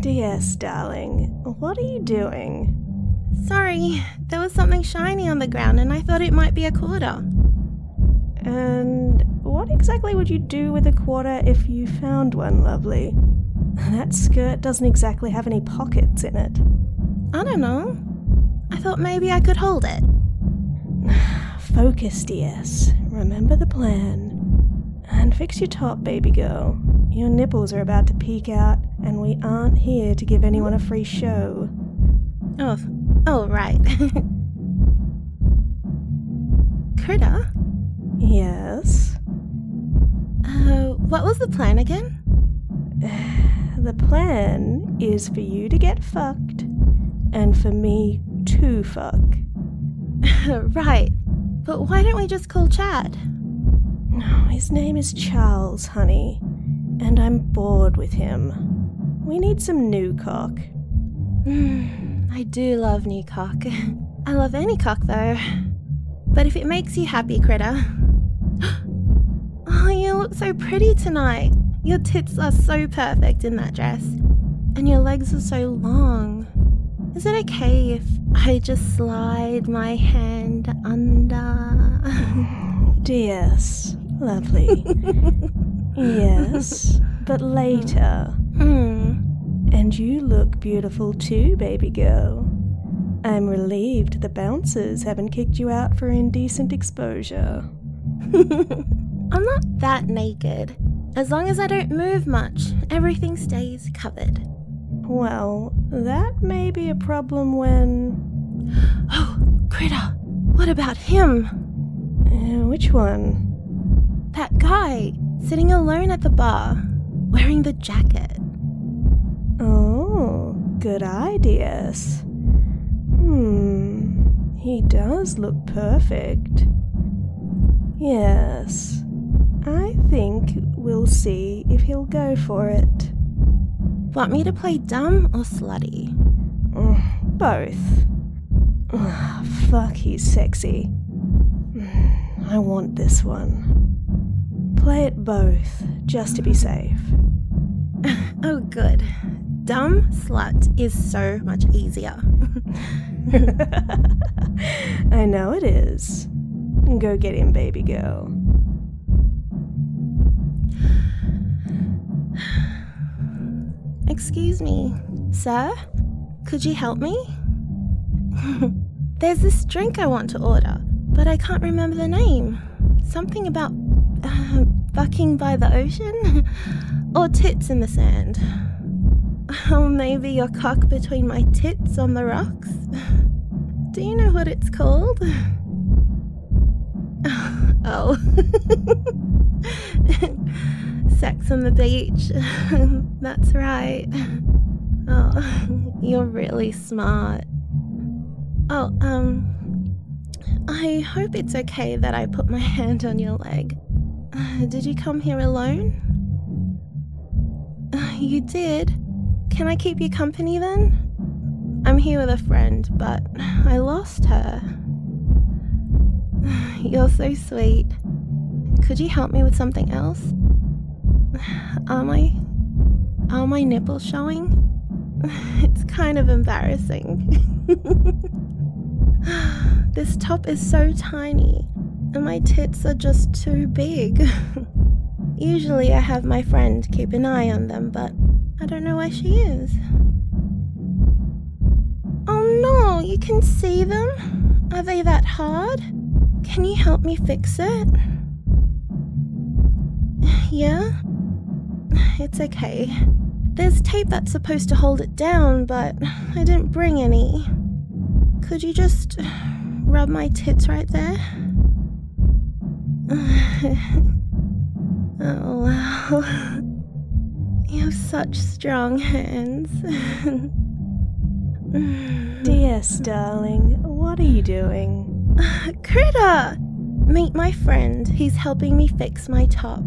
DS, darling, what are you doing? Sorry, there was something shiny on the ground and I thought it might be a quarter. And what exactly would you do with a quarter if you found one, lovely? That skirt doesn't exactly have any pockets in it. I don't know. I thought maybe I could hold it. Focus, DS. Remember the plan. And fix your top, baby girl. Your nipples are about to peek out, and we aren't here to give anyone a free show. Oh, right. Critter? Yes? What was the plan again? The plan is for you to get fucked, and for me to fuck. Right. But why don't we just call Chad? Oh, his name is Charles, honey, and I'm bored with him. We need some new cock. I do love new cock. I love any cock, though. But if it makes you happy, Critter. Oh, you look so pretty tonight. Your tits are so perfect in that dress. And your legs are so long. Is it okay if I just slide my hand under? DS, lovely. Yes, but later. And you look beautiful too, baby girl. I'm relieved the bouncers haven't kicked you out for indecent exposure. I'm not that naked. As long as I don't move much, everything stays covered. Well, that may be a problem when... Oh, Critter, what about him? Which one? That guy, sitting alone at the bar, wearing the jacket. Oh, good ideas. He does look perfect. Yes, I think we'll see if he'll go for it. Want me to play dumb or slutty? Both. Fuck, he's sexy. I want this one. Play it both, just to be safe. Oh, good. Dumb slut is so much easier. I know it is. Go get him, baby girl. Excuse me, sir? Could you help me? There's this drink I want to order, but I can't remember the name. Something about bucking by the ocean? Or tits in the sand? Oh, maybe your cock between my tits on the rocks? Do you know what it's called? Oh. Sex on the beach. That's right. Oh, you're really smart. Oh, I hope it's okay that I put my hand on your leg. Did you come here alone? You did? Can I keep you company then? I'm here with a friend, but I lost her. You're so sweet. Could you help me with something else? Are my nipples showing? It's kind of embarrassing. This top is so tiny, and my tits are just too big. Usually I have my friend keep an eye on them, but I don't know where she is. Oh no, you can see them? Are they that hard? Can you help me fix it? Yeah? It's okay. There's tape that's supposed to hold it down, but I didn't bring any. Could you just rub my tits right there? Oh, wow. You have such strong hands. DS, darling, what are you doing? Critter! Meet my friend. He's helping me fix my top.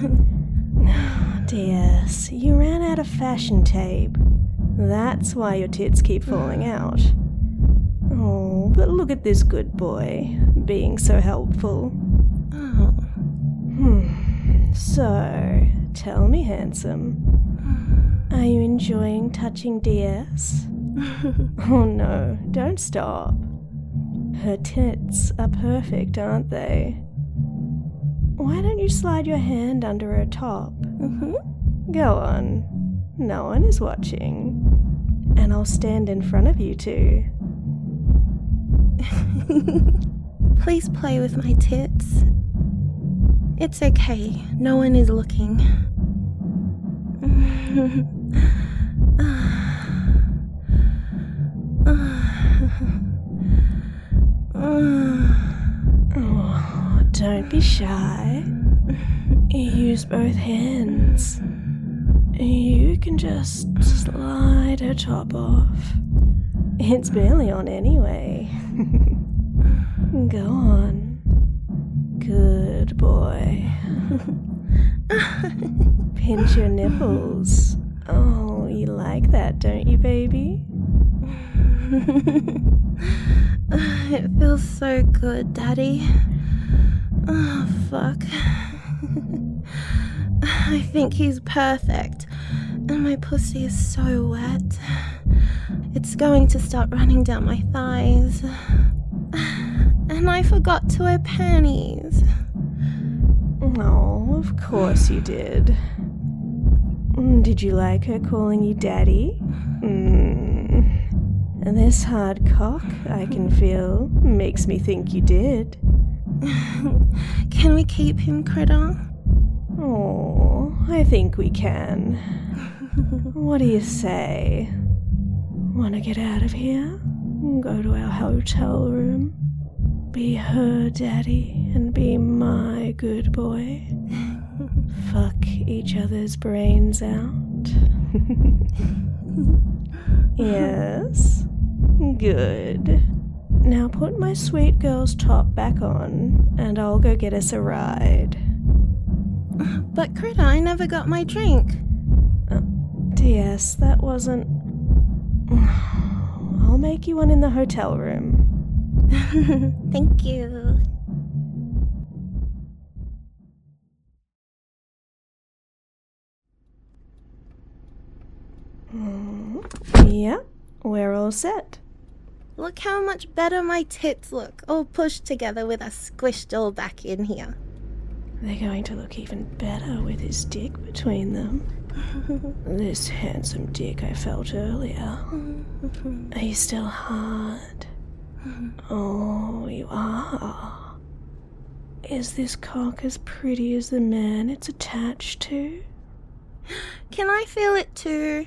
DS, you ran out of fashion tape. That's why your tits keep falling out. Oh, but look at this good boy, being so helpful. Oh. So, tell me, handsome, Are you enjoying touching DS? Oh no, don't stop. Her tits are perfect, aren't they? Why don't you slide your hand under her top? Go on. No one is watching. And I'll stand in front of you two. Please play with my tits. It's okay. No one is looking. Oh, don't be shy. Use both hands. You can just slide her top off. It's barely on anyway. Go on. Good boy. Pinch your nipples. Oh, you like that, don't you, baby? It feels so good, Daddy. Oh, fuck. I think he's perfect, and my pussy is so wet. It's going to start running down my thighs. And I forgot to wear panties. Oh, of course you did. Did you like her calling you daddy? This hard cock, I can feel, makes me think you did. Can we keep him, Critter? Oh, I think we can. What do you say? Want to get out of here? Go to our hotel room? Be her daddy and be my good boy? Fuck each other's brains out? Yes? Good. Now put my sweet girl's top back on, and I'll go get us a ride. But Critter, I never got my drink. DS, that wasn't... I'll make you one in the hotel room. Thank you. Yeah, we're all set. Look how much better my tits look, all pushed together with us squished all back in here. They're going to look even better with his dick between them. This handsome dick I felt earlier. Are you still hard? Oh, you are. Is this cock as pretty as the man it's attached to? Can I feel it too?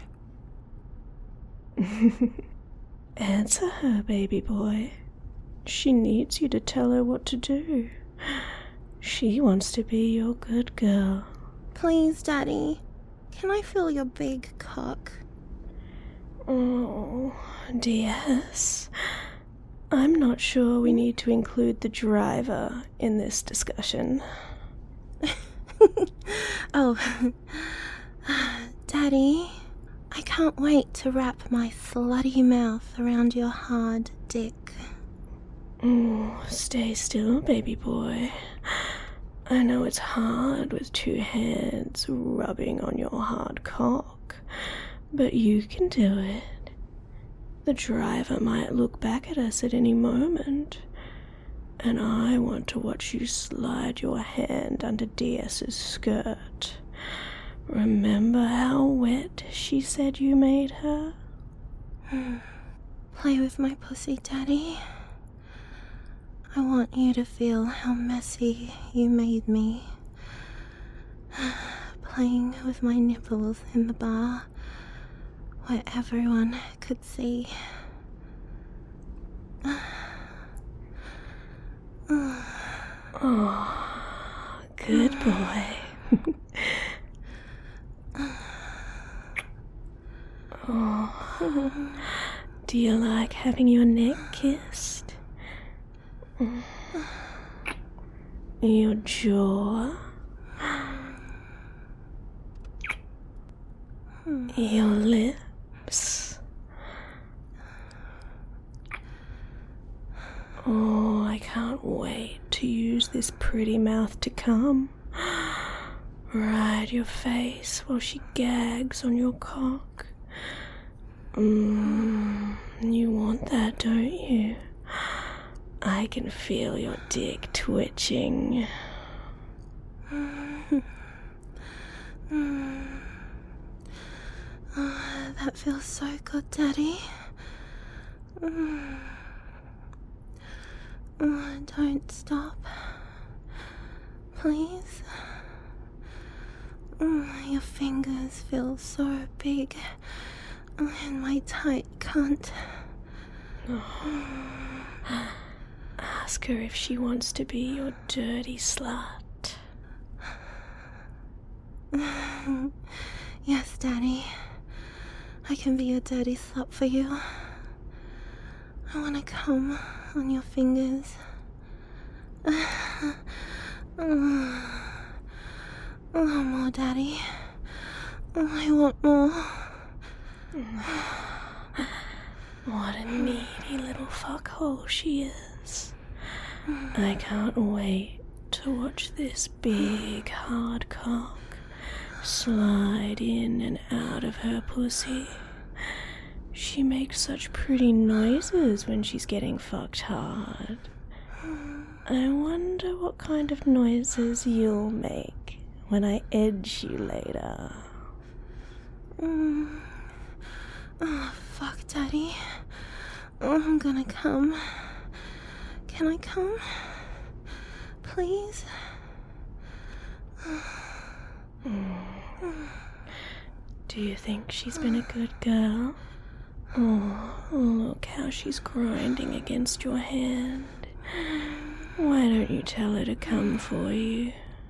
Answer her, baby boy. She needs you to tell her what to do. She wants to be your good girl. Please, Daddy. Can I feel your big cock? Oh, DS. I'm not sure we need to include the driver in this discussion. Oh, Daddy, I can't wait to wrap my slutty mouth around your hard dick. Oh, stay still, baby boy. I know it's hard with two hands rubbing on your hard cock, but you can do it. The driver might look back at us at any moment, and I want to watch you slide your hand under DS's skirt. Remember how wet she said you made her? Play with my pussy, Daddy. I want you to feel how messy you made me. Playing with my nipples in the bar where everyone could see. Oh, good boy. Oh, do you like having your neck kissed? Your jaw? Your lips? Oh, I can't wait to use this pretty mouth to come. Ride your face while she gags on your cock. You want that, don't you? I can feel your dick twitching. That feels so good, Daddy. Don't stop. Please. Your fingers feel so big in my tight cunt. Ask her if she wants to be your dirty slut. Yes, Daddy. I can be a dirty slut for you. I want to come on your fingers. More, Daddy. I want more. What a needy little fuckhole she is. I can't wait to watch this big hard cock slide in and out of her pussy. She makes such pretty noises when she's getting fucked hard. I wonder what kind of noises you'll make when I edge you later. Oh, fuck, Daddy. I'm gonna come. Can I come? Please? Do you think she's been a good girl? Oh, look how she's grinding against your hand. Why don't you tell her to come for you?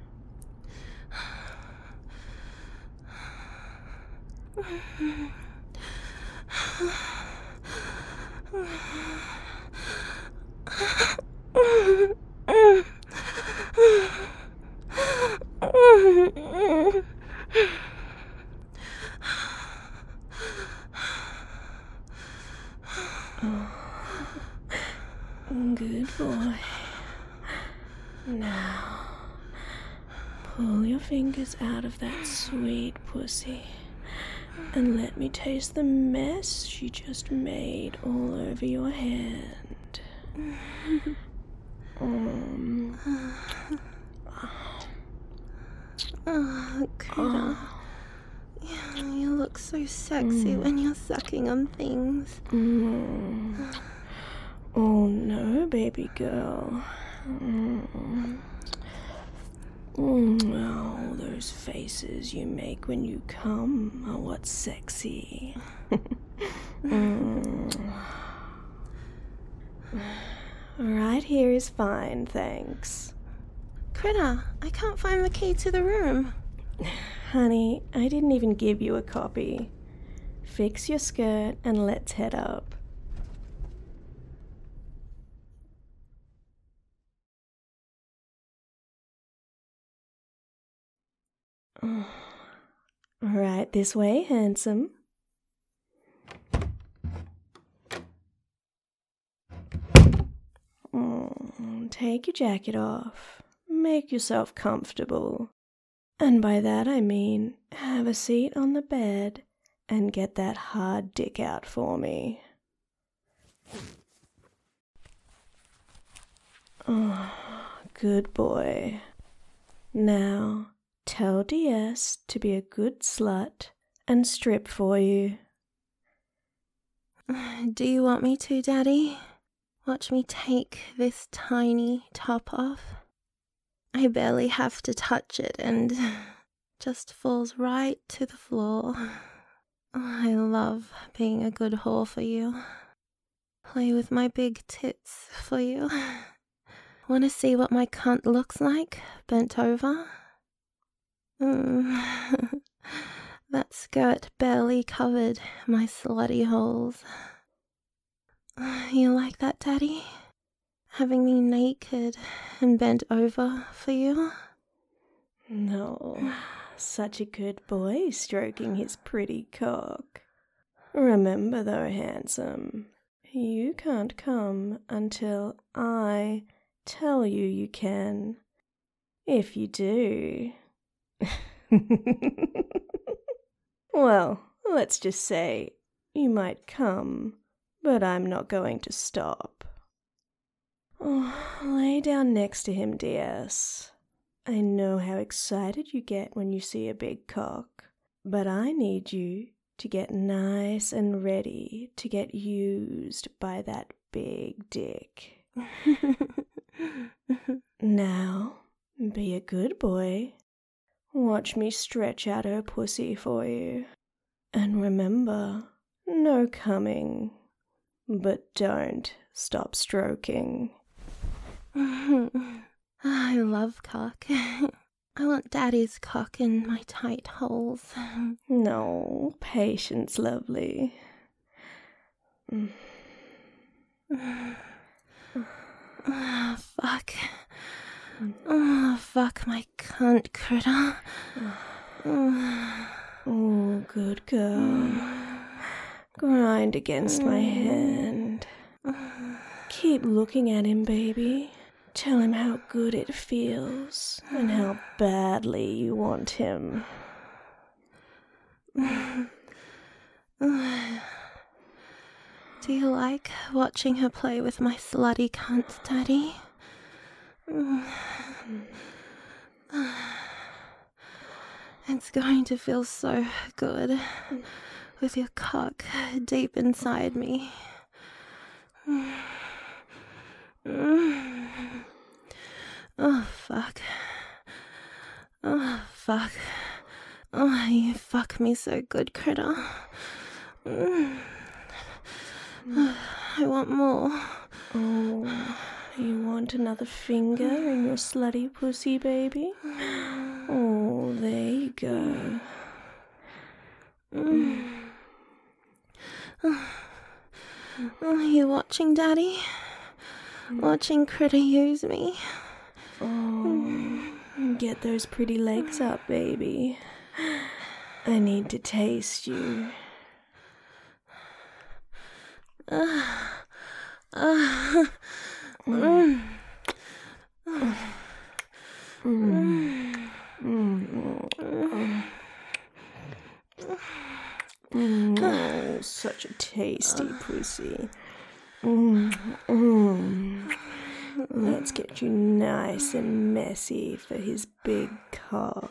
Good boy. Now, pull your fingers out of that sweet pussy and let me taste the mess she just made all over your hand. Critter. Yeah, you look so sexy when you're sucking on things. Oh no, baby girl. Oh, those faces you make when you come are what's sexy. Right here is fine, thanks. Critter, I can't find the key to the room. Honey, I didn't even give you a copy. Fix your skirt and let's head up. Right this way, handsome. Take your jacket off. Make yourself comfortable. And by that I mean have a seat on the bed and get that hard dick out for me. Oh, good boy. Now, tell DS to be a good slut and strip for you. Do you want me to, Daddy? Watch me take this tiny top off. I barely have to touch it and just falls right to the floor. I love being a good whore for you. Play with my big tits for you. Want to see what my cunt looks like, bent over? That skirt barely covered my slutty holes. You like that, Daddy? Having me naked and bent over for you? No, such a good boy stroking his pretty cock. Remember though, handsome, you can't come until I tell you you can. If you do, Well, let's just say you might come, but I'm not going to stop. Oh, lay down next to him, DS. I know how excited you get when you see a big cock, but I need you to get nice and ready to get used by that big dick. Now, be a good boy. Watch me stretch out her pussy for you. And remember, no coming, but don't stop stroking. I love cock. I want Daddy's cock in my tight holes. No, patience, lovely. Oh, fuck. Oh, fuck my cunt critter. Oh, good girl. Grind against my hand. Keep looking at him, baby. Tell him how good it feels and how badly you want him. Do you like watching her play with my slutty cunt, Daddy? It's going to feel so good with your cock deep inside me. Oh, fuck. Oh, fuck. Oh, you fuck me so good, critter. I want more. Oh, you want another finger in your slutty pussy, baby? Oh, there you go. Are you watching, Daddy? Watching critter use me? Oh, get those pretty legs up, baby. I need to taste you. Oh, such a tasty pussy. Let's get you nice and messy for his big cock.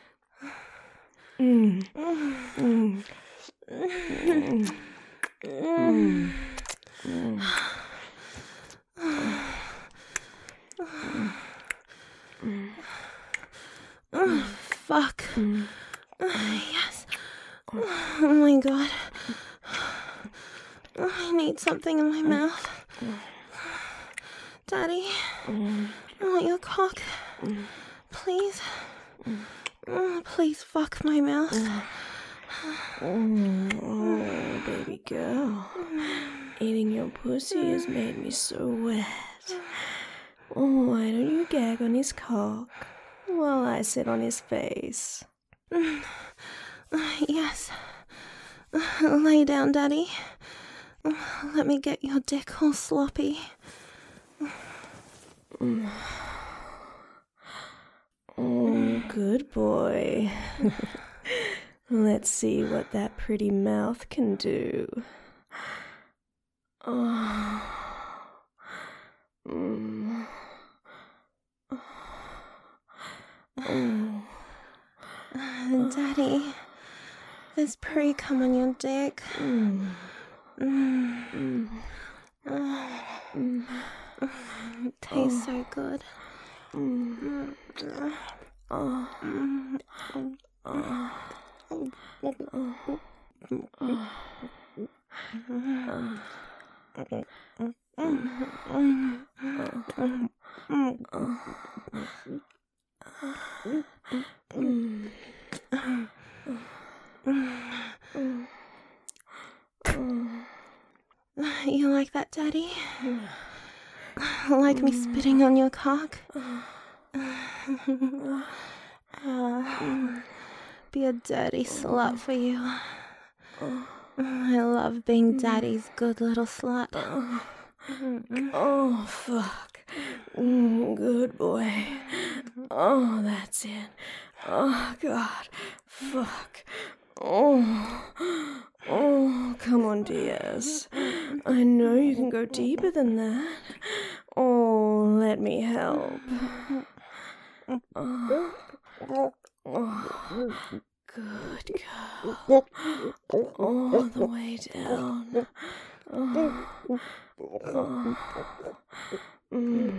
Fuck. Yes. Oh my god. I need something in my mouth. Daddy, I want your cock. Please. Please fuck my mouth. Oh, baby girl. Eating your pussy has made me so wet. Oh, why don't you gag on his cock while I sit on his face? Yes. Lay down, Daddy. Let me get your dick all sloppy. Oh, good boy. Let's see what that pretty mouth can do. Daddy, there's pre-cum on your dick. It tastes so good. You like that, Daddy? Like me spitting on your cock? Be a dirty slut for you. I love being Daddy's good little slut. Oh, fuck. Good boy. Oh, that's it. Oh, God. Fuck. Oh, come on, DS. I know you can go deeper than that. Oh, let me help. Oh, good girl. All the way down. Oh, mm.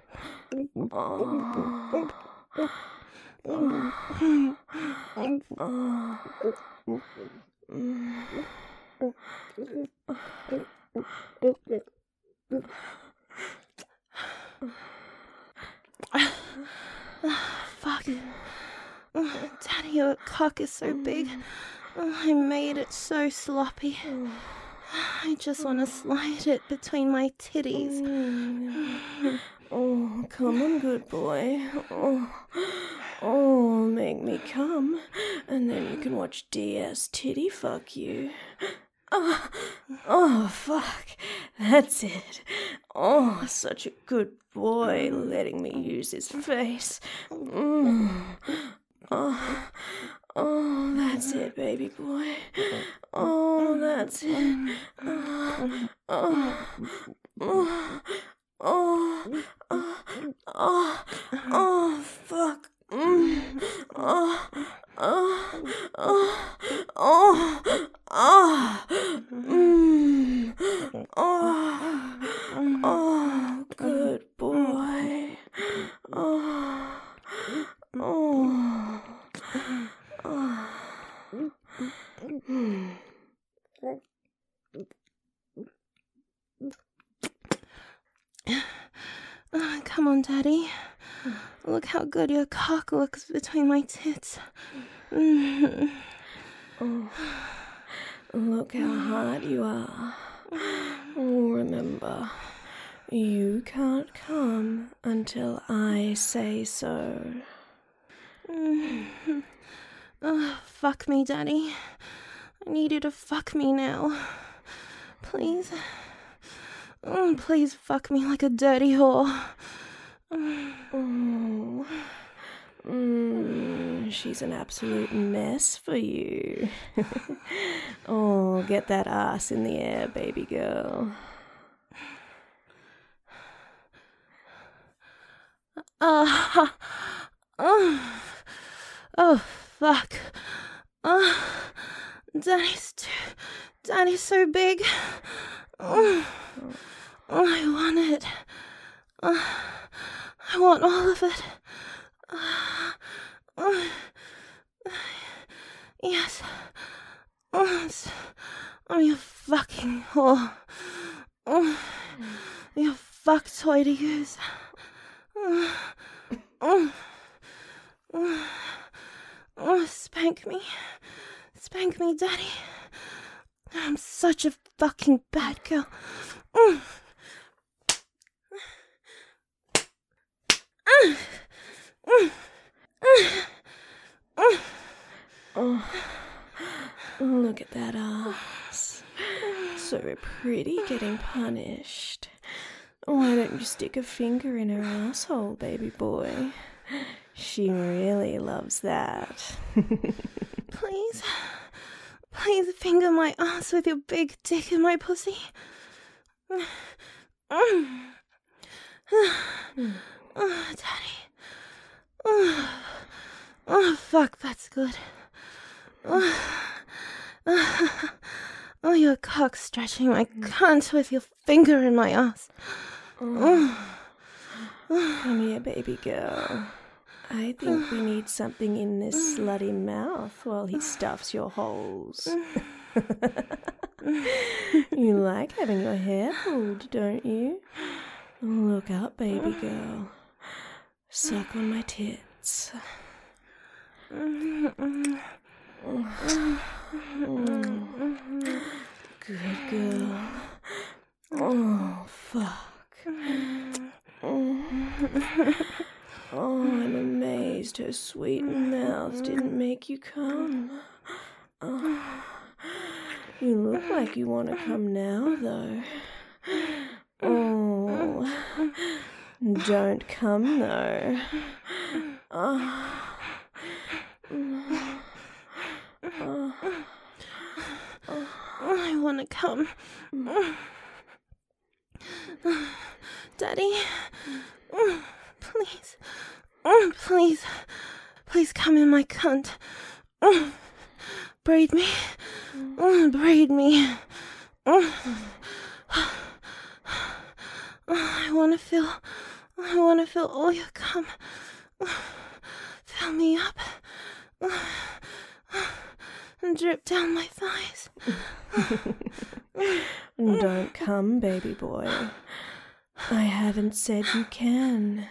Fuck. Daddy, your cock is so big. I made it so sloppy. I just want to slide it between my titties. Oh, come on, good boy. Oh, make me come, and then you can watch DS titty fuck you. Oh, fuck. That's it. Oh, such a good boy, letting me use his face. Oh, that's it, baby boy. Oh, that's it. Oh, fuck. Good boy. Come on, Daddy. Look how good your cock looks between my tits. Oh, look how hard you are. Oh, remember, you can't come until I say so. Oh, fuck me, Daddy. I need you to fuck me now. Please. Please fuck me like a dirty whore. She's an absolute mess for you. Oh, get that ass in the air, baby girl. Oh, fuck. Daddy's so big. I want it. I want all of it. Yes. I'm your fucking whore. Your fuck toy to use. Spank me. Spank me, Daddy. I'm such a fucking bad girl. Oh, look at that ass. So pretty getting punished. Why don't you stick a finger in her asshole, baby boy? She really loves that. Please finger my ass with your big dick in my pussy. Oh, Daddy. Oh, fuck, that's good. Oh, your cock stretching my cunt with your finger in my ass. Come here, baby girl. I think we need something in this slutty mouth while he stuffs your holes. You like having your hair pulled, don't you? Look up, baby girl. Suck on my tits. Good girl. Oh, fuck. Oh, I'm amazed her sweet mouth didn't make you come. Oh, you look like you want to come now, though. Oh, don't come, though. Oh, want to come. Daddy, please, please come in my cunt. Breathe me, breathe me. I want to feel all your cum. Fill me up and drip down my thighs. Don't come, baby boy. I haven't said you can.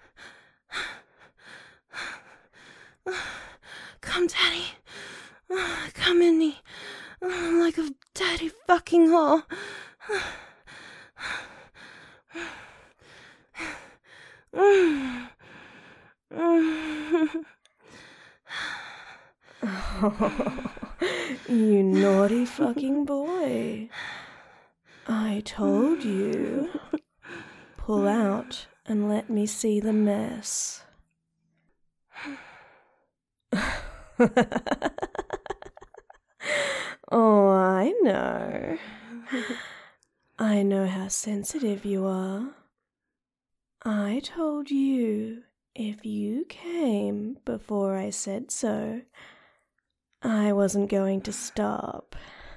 Come, Daddy. Come in me like a daddy fucking whore. You naughty fucking boy. I told you. Pull out and let me see the mess. Oh, I know. I know how sensitive you are. I told you if you came before I said so, I wasn't going to stop.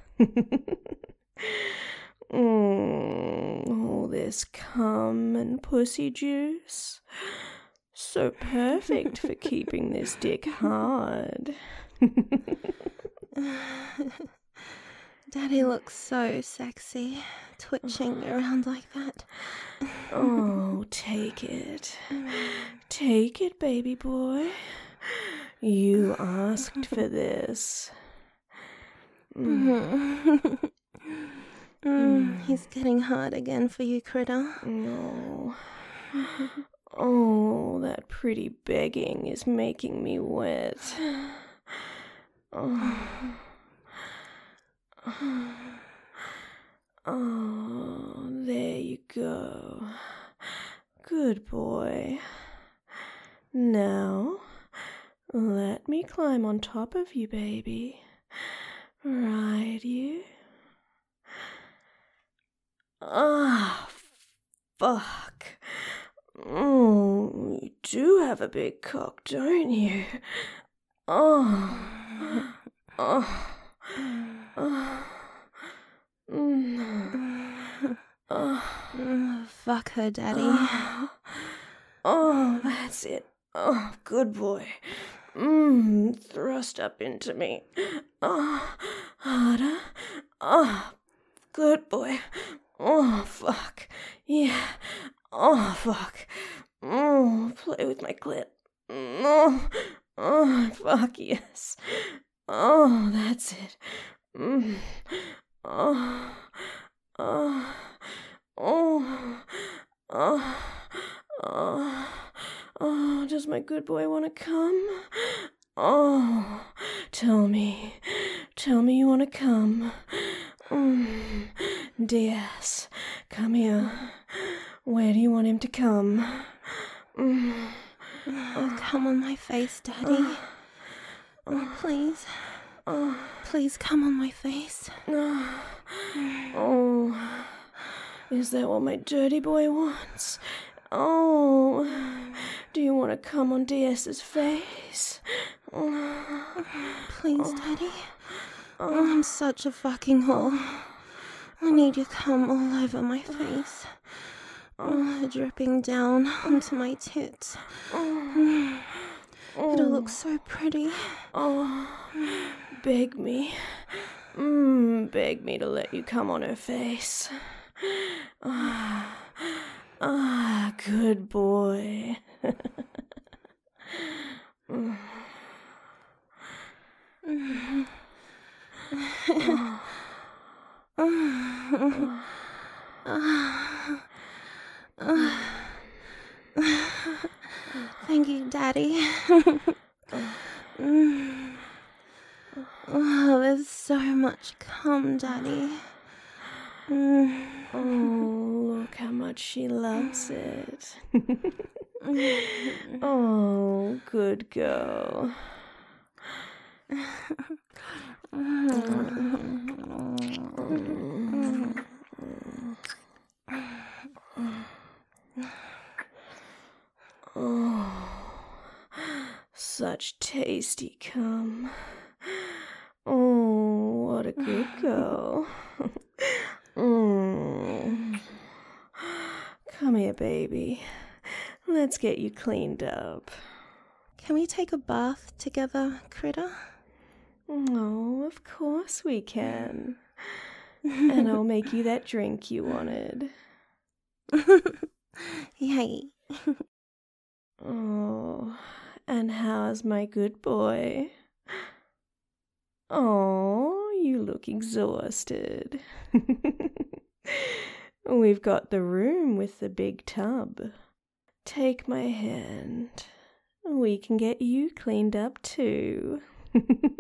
All this cum and pussy juice. So perfect for keeping this dick hard. Daddy looks so sexy, twitching around like that. Oh, take it. Take it, baby boy. You asked for this. He's getting hard again for you, critter. No. Oh, that pretty begging is making me wet. Oh, there you go. Good boy. Now, let me climb on top of you, baby. Ride you. Ah, fuck. Oh, you do have a big cock, don't you? Oh. Oh. Oh. Fuck her, Daddy. Oh, that's it. Oh, good boy. Thrust up into me. Oh, harder. Oh, good boy. Oh, fuck. Yeah. Oh, fuck. Oh, play with my clit. Oh, fuck, yes. Oh, that's it. Oh, oh, oh, oh, does my good boy want to come? Oh, tell me you want to come. DS, come here. Where do you want him to come? Come on my face, Daddy. Please. Please come on my face. Oh, is that what my dirty boy wants? Oh, do you want to come on DS's face? Please, Daddy. I'm such a fucking whore. I need you to come all over my face. Dripping down onto my tits. It'll look so pretty. Oh, beg me. Beg me to let you come on her face. Good boy. Thank you, Daddy. Oh, there's so much cum, Daddy. Oh, look how much she loves it. Oh, good girl. Oh, such tasty cum. Oh, what a good girl. Come here, baby. Let's get you cleaned up. Can we take a bath together, Critter? Oh, of course we can. And I'll make you that drink you wanted. Yay. Oh, and how's my good boy? Oh, you look exhausted. We've got the room with the big tub. Take my hand. We can get you cleaned up too.